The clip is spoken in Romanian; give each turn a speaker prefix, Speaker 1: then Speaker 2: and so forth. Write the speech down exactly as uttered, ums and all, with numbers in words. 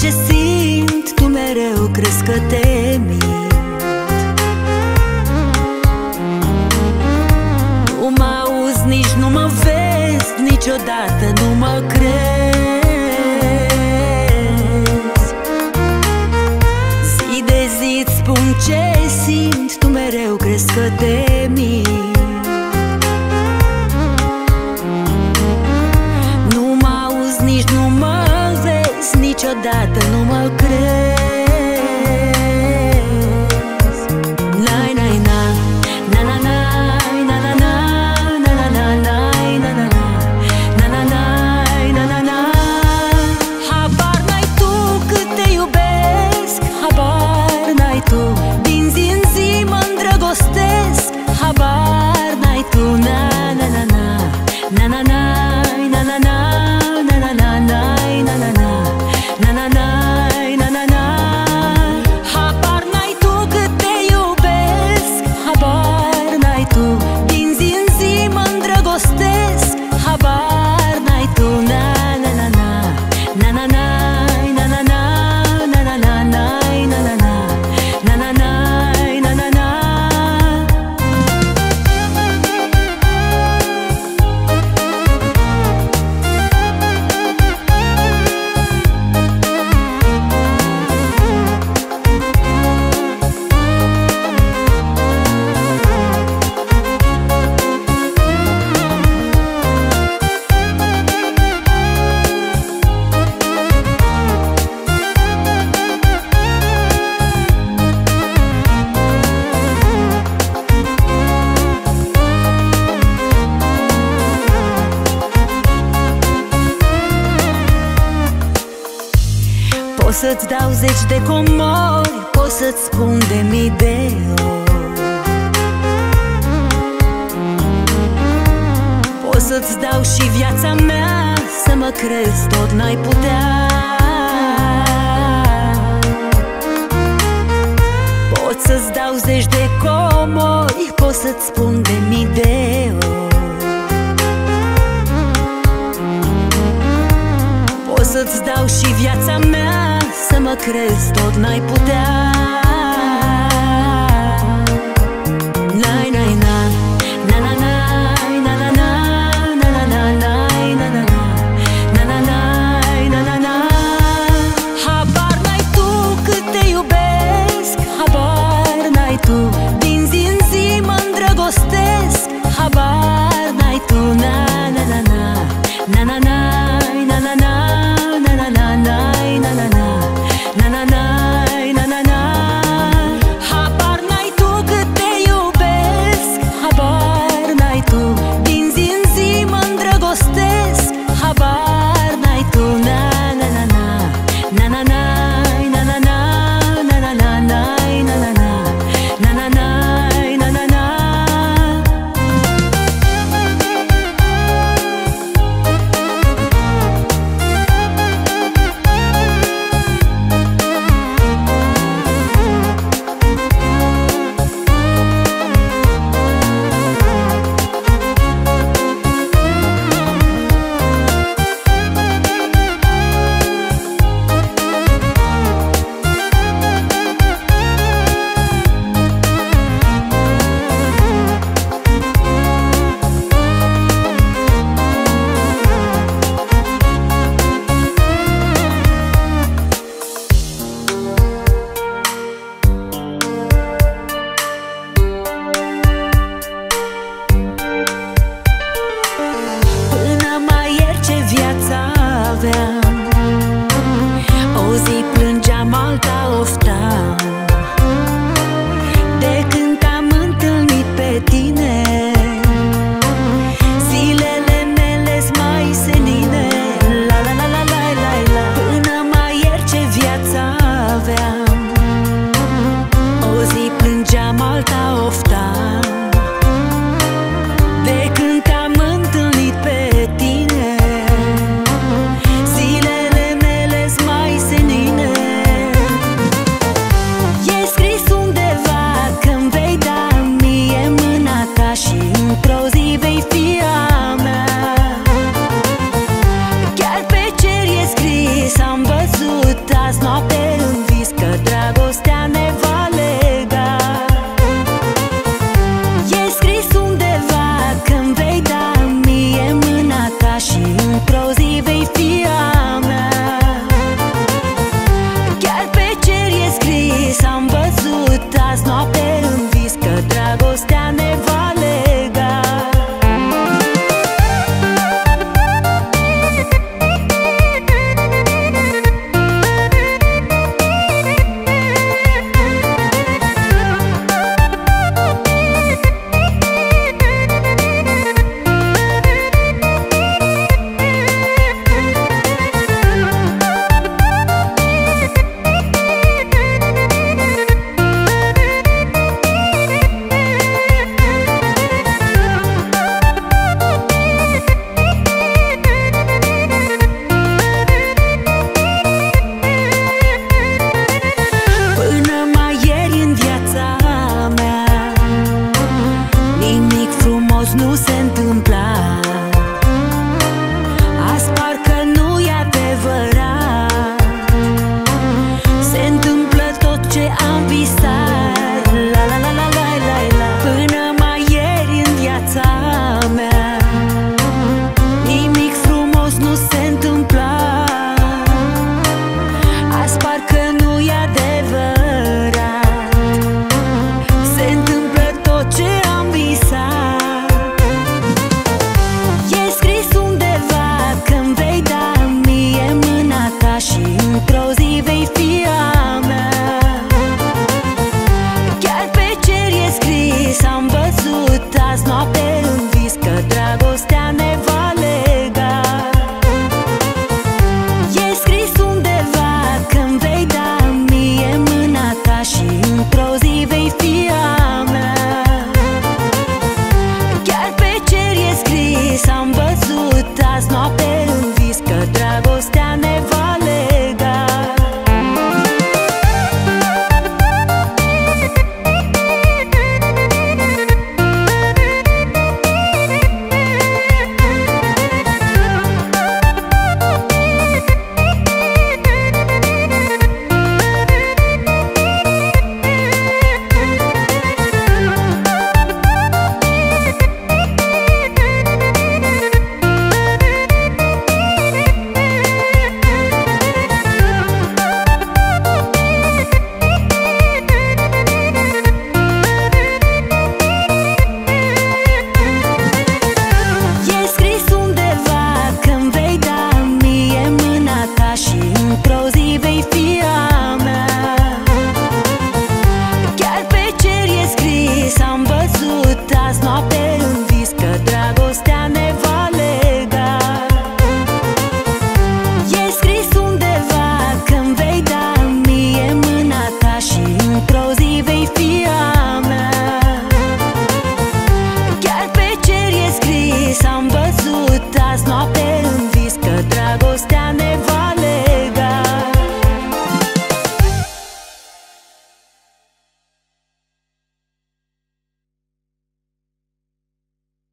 Speaker 1: ce simt, tu mereu crezi că te mint. Nu mă auzi, nici nu mă vezi, niciodată nu mă crezi. Zi de zi îți spun ce simt, tu mereu crezi că te mint. Nu mă auzi, nici nu mă vezi, niciodată nu mă crezi. Nai, nai, na, na, na, na, na, na, na, na, na, na, na, na, na, na, na, na, na, na. Habar n-ai tu cât te iubesc, habar n-ai tu, din zi în zi mă îndrăgostesc. Habar n-ai tu, na, na, na, na, na, na, na, na, na, na, na, na, na, na, na, na, na. Na na na na na na. Habar n-ai tu cât te iubesc, habar n-ai tu, din zi în zi mă îndrăgostesc. Habar n-ai tu, na na na na, na na na na na na, na na na na, na na na, na na na na na na. Pot să-ți dau zeci de comori, pot să-ți spun de mii de ori, pot să-ți dau și viața mea, să mă crezi tot n-ai putea. Pot să-ți dau zeci de comori, pot să-ți spun de mii de ori, pot să-ți dau și viața mea, să mă crezi tot n-ai putea. Nai, nai, na, na, na, na, na, na, na, na, na, na, na, na, na, na, na, na, na. Habar n-ai tu cât te iubesc, habar n-ai tu, din zi în zi mă îndrăgostesc. Habar n-ai tu, na, na, na, na, na, na, na, na, na, na. Na na na na na na na na na na na. Habar n-ai tu cât te iubesc, habar n-ai tu, din zi în zi mă îndrăgostesc. Habar n-ai tu, na na na na na na na na na na na na na na na na na na na. să învăț